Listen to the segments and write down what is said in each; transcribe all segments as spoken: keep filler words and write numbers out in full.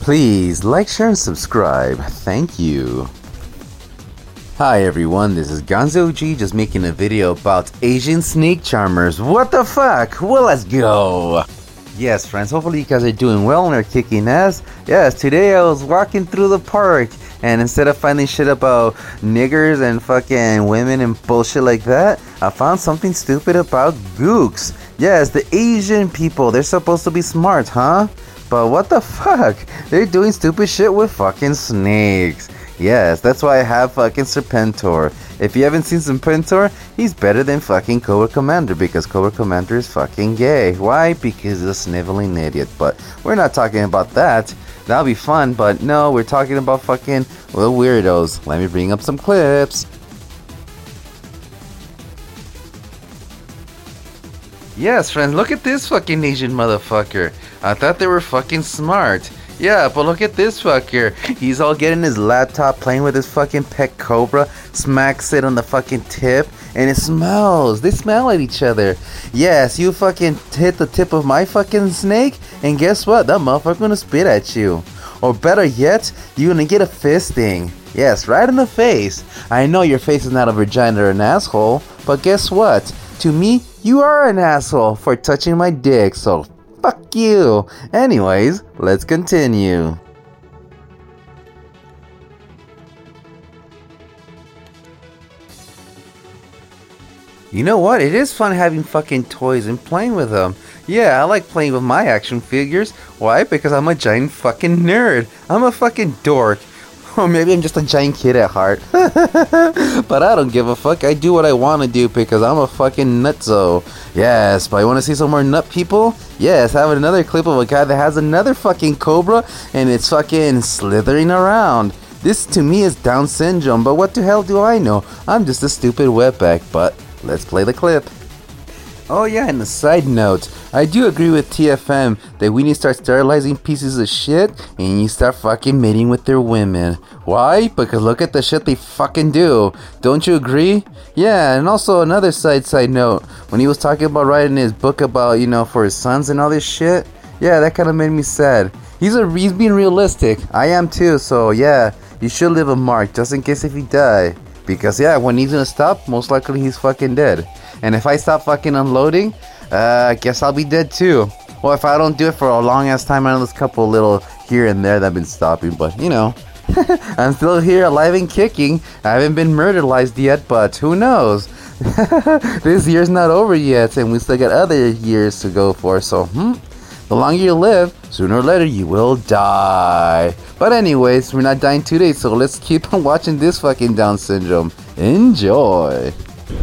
Please like, share, and subscribe. Thank you. Hi everyone, this is Gonzo G just making a video about Asian snake charmers. What the fuck? Well, let's go. Yes, friends, hopefully you guys are doing well and are kicking ass. Yes, today I was walking through the park, and instead of finding shit about niggers and fucking women and bullshit like that, I found something stupid about gooks. Yes, the Asian people, they're supposed to be smart, huh? But what the fuck? They're doing stupid shit with fucking snakes. Yes, that's why I have fucking Serpentor. If you haven't seen Serpentor, he's better than fucking Cobra Commander, because Cobra Commander is fucking gay. Why? Because he's a sniveling idiot. But we're not talking about that. That'll be fun, but no, we're talking about fucking little weirdos. Let me bring up some clips. Yes, friends, look at this fucking Asian motherfucker. I thought they were fucking smart. Yeah, but look at this fucker. He's all getting his laptop, playing with his fucking pet cobra, smacks it on the fucking tip, and it smells. They smell at each other. Yes, you fucking hit the tip of my fucking snake, and guess what? That motherfucker gonna spit at you. Or better yet, you're gonna get a fisting. Yes, right in the face. I know your face is not a vagina or an asshole, but guess what? To me, you are an asshole for touching my dick, so fuck you. Anyways, let's continue. You know what? It is fun having fucking toys and playing with them. Yeah, I like playing with my action figures. Why? Because I'm a giant fucking nerd. I'm a fucking dork. Or maybe I'm just a giant kid at heart. But I don't give a fuck. I do what I want to do because I'm a fucking nutso. Yes, but you want to see some more nut people? Yes, I have another clip of a guy that has another fucking cobra and it's fucking slithering around. This to me is Down syndrome, but what the hell do I know? I'm just a stupid wetback, but let's play the clip. Oh yeah, and a side note, I do agree with T F M that we need to start sterilizing pieces of shit and you start fucking mating with their women. Why? Because look at the shit they fucking do. Don't you agree? Yeah, and also another side side note, when he was talking about writing his book about, you know, for his sons and all this shit, yeah, that kind of made me sad. He's a he's being realistic. I am too, so yeah, you should leave a mark just in case if you die. Because yeah, when he's gonna stop, most likely he's fucking dead. And if I stop fucking unloading, uh, I guess I'll be dead too. Well, if I don't do it for a long ass time, I know there's a couple little here and there that I've been stopping, but you know. I'm still here alive and kicking. I haven't been murderized yet, but who knows? This year's not over yet, and we still got other years to go for, so hmm. The longer you live, sooner or later you will die. But anyways, we're not dying today, so let's keep on watching this fucking Down syndrome. Enjoy.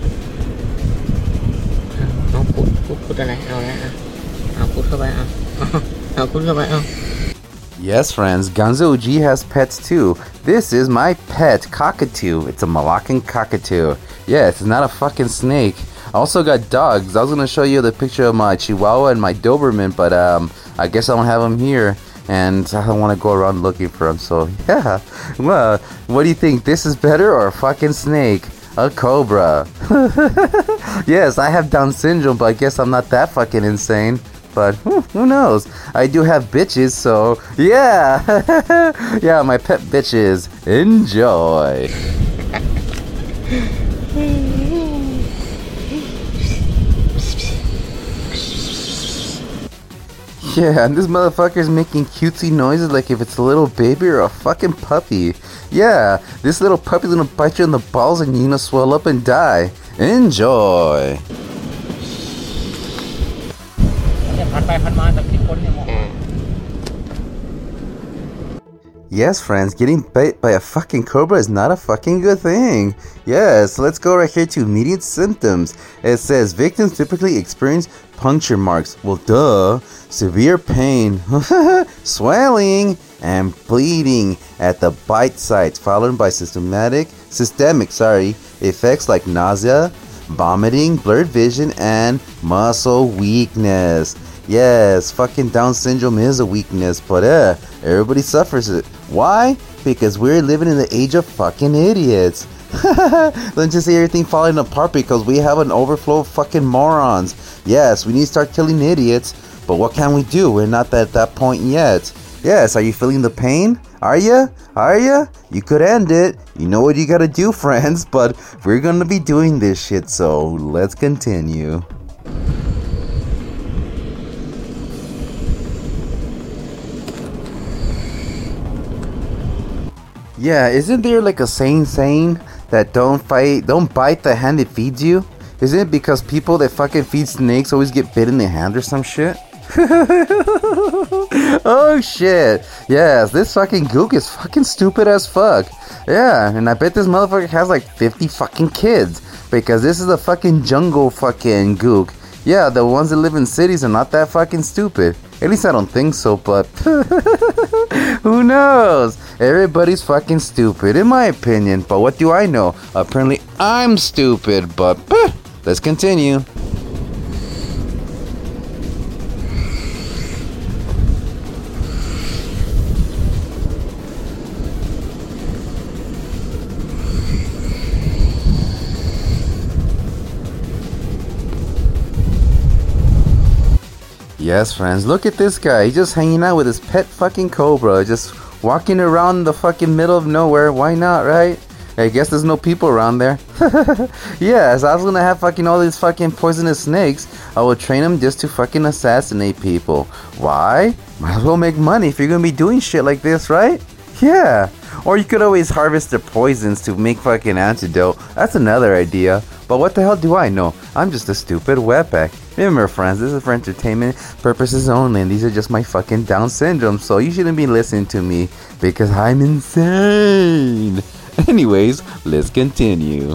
Yes, friends, Gonzo G has pets too. This is my pet, cockatoo. It's a Malaccan cockatoo. Yes, it's not a fucking snake. I also got dogs. I was gonna show you the picture of my Chihuahua and my Doberman, but um, I guess I don't have them here, and I don't want to go around looking for them. So yeah, well, what do you think? This is better or a fucking snake? A cobra. Yes, I have Down syndrome, but I guess I'm not that fucking insane. But who, who knows? I do have bitches, so yeah. Yeah, my pet bitches. Enjoy. Yeah, and this motherfucker's making cutesy noises like if it's a little baby or a fucking puppy. Yeah, this little puppy's gonna bite you in the balls and you're gonna swell up and die. Enjoy! Yes, friends, getting bit by a fucking cobra is not a fucking good thing. Yes, let's go right here to immediate symptoms. It says victims typically experience puncture marks. Well, duh. Severe pain, swelling, and bleeding at the bite sites, followed by systematic, systemic, sorry, effects like nausea, vomiting, blurred vision, and muscle weakness. Yes, fucking Down syndrome is a weakness, but uh, everybody suffers it. Why? Because we're living in the age of fucking idiots. Don't just see everything falling apart because we have an overflow of fucking morons. Yes, we need to start killing idiots, but what can we do? We're not at that point yet. Yes, are you feeling the pain? Are ya? Are ya? You could end it. You know what you gotta do, friends, but we're gonna be doing this shit, so let's continue. Yeah, isn't there like a saying saying that don't fight, don't bite the hand that feeds you? Isn't it because people that fucking feed snakes always get bit in the hand or some shit? Oh shit. Yes, this fucking gook is fucking stupid as fuck. Yeah, and I bet this motherfucker has like fifty fucking kids. Because this is a fucking jungle fucking gook. Yeah, the ones that live in cities are not that fucking stupid. At least I don't think so, but who knows? Everybody's fucking stupid, in my opinion. But what do I know? Apparently I'm stupid, but let's continue. Yes, friends, look at this guy. He's just hanging out with his pet fucking cobra. Just walking around the fucking middle of nowhere. Why not, right? I guess there's no people around there. Yes, I was gonna have fucking all these fucking poisonous snakes. I would train them just to fucking assassinate people. Why? Might as well make money if you're gonna be doing shit like this, right? Yeah. Or you could always harvest their poisons to make fucking antidote. That's another idea. But what the hell do I know? I'm just a stupid wetback. Remember, friends, this is for entertainment purposes only, and these are just my fucking Down syndrome, so you shouldn't be listening to me because I'm insane. Anyways, let's continue.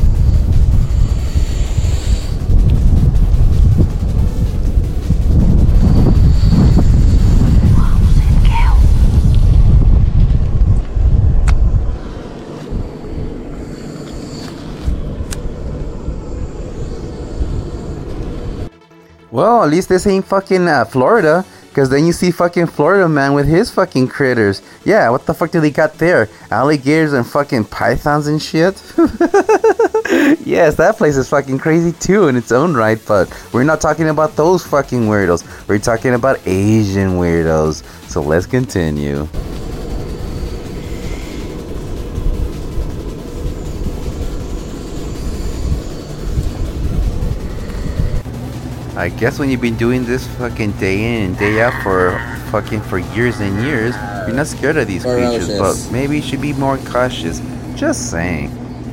Well, at least this ain't fucking uh, Florida, because then you see fucking Florida man with his fucking critters. Yeah, what the fuck do they got there? Alligators and fucking pythons and shit? Yes, that place is fucking crazy too in its own right, but we're not talking about those fucking weirdos. We're talking about Asian weirdos. So let's continue. I guess when you've been doing this fucking day in and day out for fucking for years and years, you're not scared of these creatures, but maybe you should be more cautious. Just saying.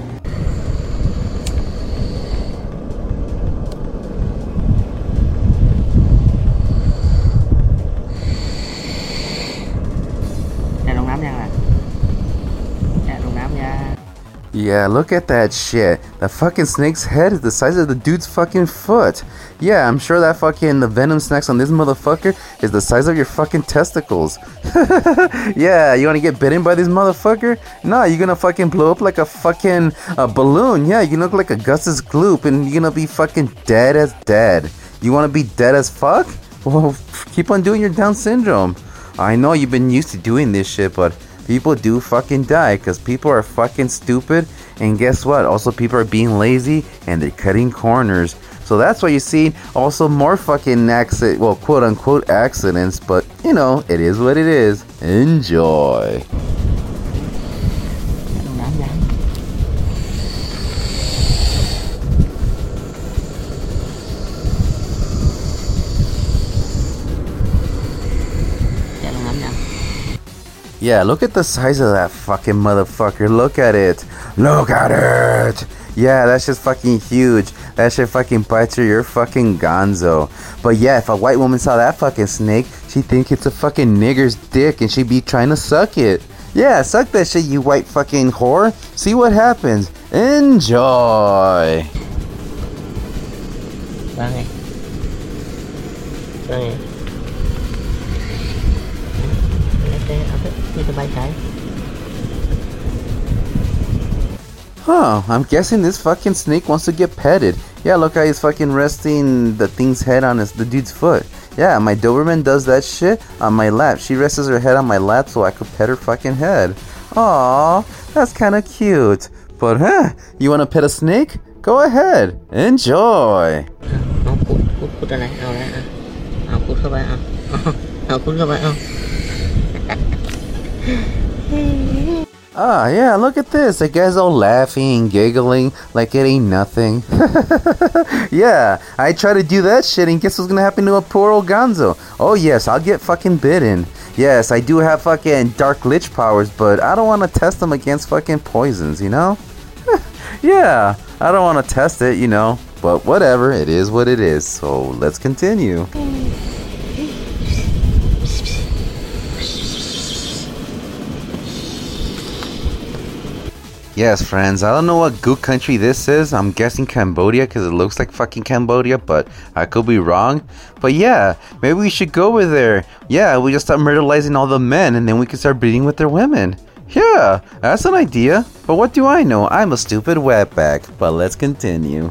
Yeah, look at that shit. The fucking snake's head is the size of the dude's fucking foot. Yeah, I'm sure that fucking the venom snacks on this motherfucker is the size of your fucking testicles. Yeah, you wanna get bitten by this motherfucker? Nah, you're gonna fucking blow up like a fucking uh, balloon. Yeah, you look like a Gus's Gloop and you're gonna be fucking dead as dead. You wanna be dead as fuck? Well, keep on doing your Down syndrome. I know you've been used to doing this shit, but people do fucking die because people are fucking stupid, and guess what? Also, people are being lazy and they're cutting corners. So that's why you see also more fucking accident, well, quote unquote accidents, but you know, it is what it is. Enjoy. Yeah, look at the size of that fucking motherfucker. Look at it. Look at it. Yeah, that's just fucking huge. That shit fucking bites her. You're fucking gonzo. But yeah, if a white woman saw that fucking snake, she'd think it's a fucking nigger's dick and she'd be trying to suck it. Yeah, suck that shit, you white fucking whore. See what happens. Enjoy. Bye. Bye. Huh, I'm guessing this fucking snake wants to get petted. Yeah, look how he's fucking resting the thing's head on his, the dude's foot. Yeah, my Doberman does that shit on my lap. She rests her head on my lap so I could pet her fucking head. Aw, that's kinda cute. But huh, you wanna pet a snake? Go ahead, enjoy. Ah, yeah, look at this. The guy's all laughing and giggling like it ain't nothing. Yeah, I try to do that shit and guess what's gonna happen to a poor old Gonzo? Oh yes, I'll get fucking bitten. Yes, I do have fucking dark lich powers, but I don't want to test them against fucking poisons, you know? Yeah, I don't want to test it, you know? But whatever, it is what it is, so let's continue. Yes, friends, I don't know what gook country this is. I'm guessing Cambodia because it looks like fucking Cambodia, but I could be wrong. But yeah, maybe we should go over there. Yeah, we just start myrtleizing all the men and then we can start breeding with their women. Yeah, that's an idea. But what do I know? I'm a stupid wetback. But let's continue.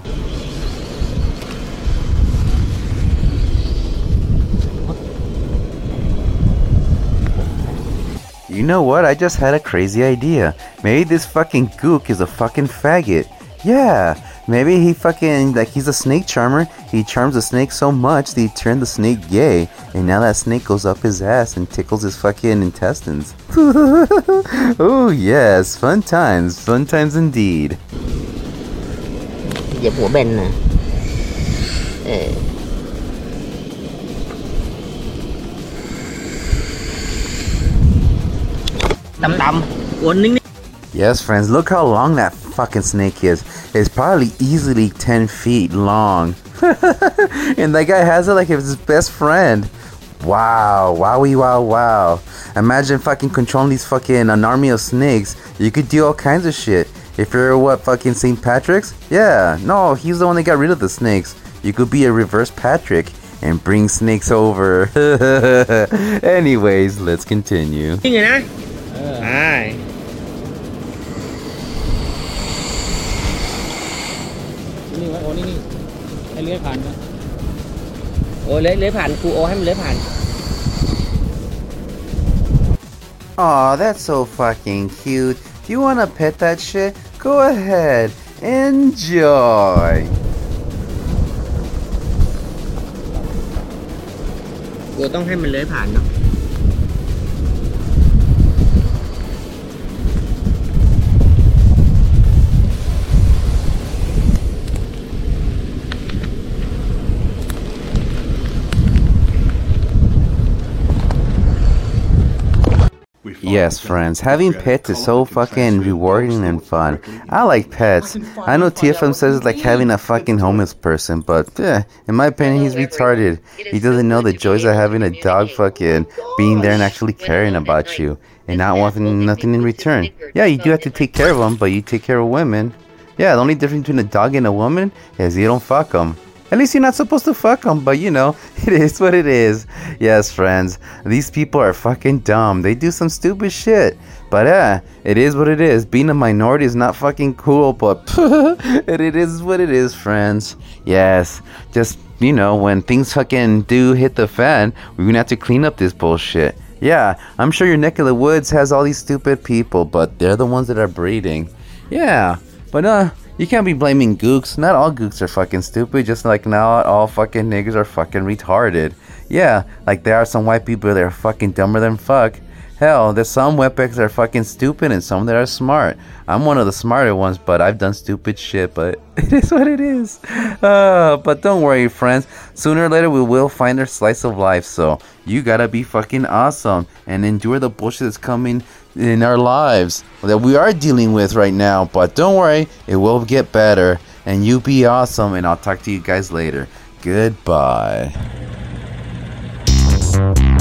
You know what? I just had a crazy idea. Maybe this fucking gook is a fucking faggot. Yeah, maybe he fucking, like he's a snake charmer. He charms the snake so much that he turned the snake gay. And now that snake goes up his ass and tickles his fucking intestines. Oh yes, fun times. Fun times indeed. เหยียบหัวเบนนะเออ Yes, friends, look how long that fucking snake is. It's probably easily ten feet long. And that guy has it like it's his best friend. Wow, wowie, wow, wow. Imagine fucking controlling these fucking an army of snakes. You could do all kinds of shit. If you're what, fucking Saint Patrick's? Yeah, no, he's the one that got rid of the snakes. You could be a reverse Patrick and bring snakes over. Anyways, let's continue. จริงนะใช่นี่วะโอ้นี่นี่ให้เลื้อยผ่านนะโอ้เลื้อยเลื้อยผ่านครูโอให้มันเลื้อยผ่าน Aw, that's so fucking cute. Do you wanna pet that shit? Go ahead. Enjoy. ครูต้องให้มันเลื้อยผ่านเนาะ Yes, friends, having pets is so fucking rewarding and fun. I like pets. I know T F M says it's like having a fucking homeless person, but yeah, in my opinion, he's retarded. He doesn't know the joys of having a dog fucking being there and actually caring about you and not wanting nothing in return. Yeah, you do have to take care of them, but you take care of women. Yeah, the only difference between a dog and a woman is you don't fuck them. At least you're not supposed to fuck them, but you know, it is what it is. Yes, friends, these people are fucking dumb. They do some stupid shit. But yeah, it is what it is. Being a minority is not fucking cool, but it is what it is, friends. Yes, just, you know, when things fucking do hit the fan, we're gonna have to clean up this bullshit. Yeah, I'm sure your neck of the woods has all these stupid people, but they're the ones that are breeding. Yeah, but uh... you can't be blaming gooks. Not all gooks are fucking stupid, just like not all fucking niggas are fucking retarded. Yeah, like there are some white people that are fucking dumber than fuck. Hell, there's some wetbacks that are fucking stupid and some that are smart. I'm one of the smarter ones, but I've done stupid shit, but it is what it is. Uh, but don't worry, friends. Sooner or later, we will find our slice of life, so you gotta be fucking awesome and endure the bullshit that's coming in our lives that we are dealing with right now. But don't worry, it will get better, and you be awesome, and I'll talk to you guys later. Goodbye.